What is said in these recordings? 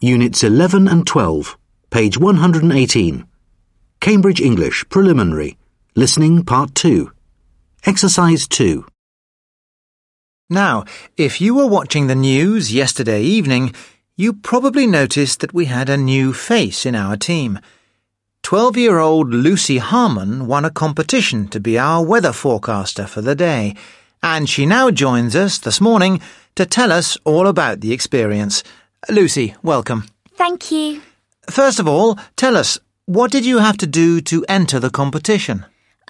Units 11 and 12, page 118. Cambridge English Preliminary, Listening Part 2. Exercise 2. Now, if you were watching the news yesterday evening, you probably noticed that we had a new face in our team. 12-year-old Lucy Harmon won a competition to be our weather forecaster for the day, and she now joins us this morning to tell us all about the experience. Lucy, welcome. Thank you. First of all, tell us, what did you have to do to enter the competition?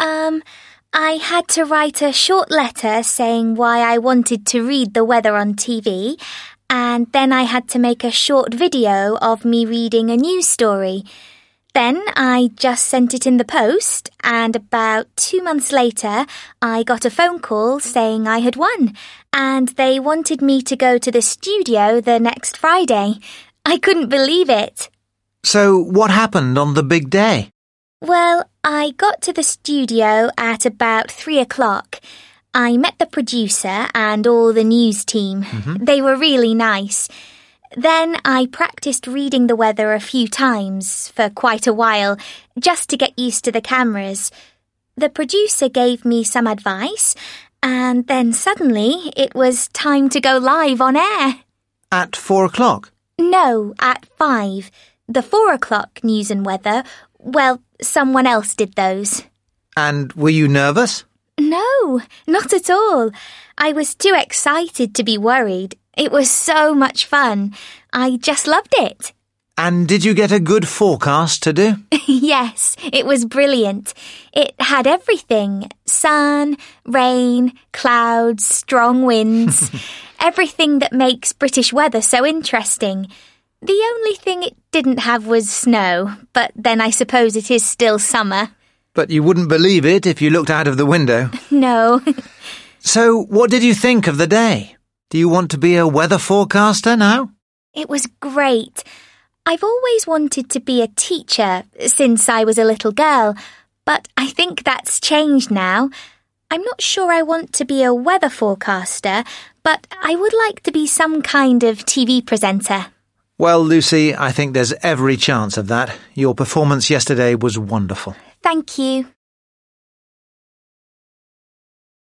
I had to write a short letter saying why I wanted to read the weather on TV, and then I had to make a short video of me reading a news story. Then I just sent it in the post, and about 2 months later, I got a phone call saying I had won, and they wanted me to go to the studio the next Friday. I couldn't believe it. So, what happened on the big day? Well, I got to the studio at about 3 o'clock. I met the producer and all the news team. They were really nice. Then I practiced reading the weather a few times for quite a while, just to get used to the cameras. The producer gave me some advice, and then suddenly it was time to go live on air. At 4 o'clock? No, at 5. The 4 o'clock news and weather, well, someone else did those. And were you nervous? No, not at all. I was too excited to be worried. It was so much fun. I just loved it. And did you get a good forecast to do? Yes, it was brilliant. It had everything. Sun, rain, clouds, strong winds. Everything that makes British weather so interesting. The only thing it didn't have was snow, but then I suppose it is still summer. But you wouldn't believe it if you looked out of the window. No. So, what did you think of the day? Do you want to be a weather forecaster now? It was great. I've always wanted to be a teacher since I was a little girl, but I think that's changed now. I'm not sure I want to be a weather forecaster, but I would like to be some kind of TV presenter. Well, Lucy, I think there's every chance of that. Your performance yesterday was wonderful. Thank you.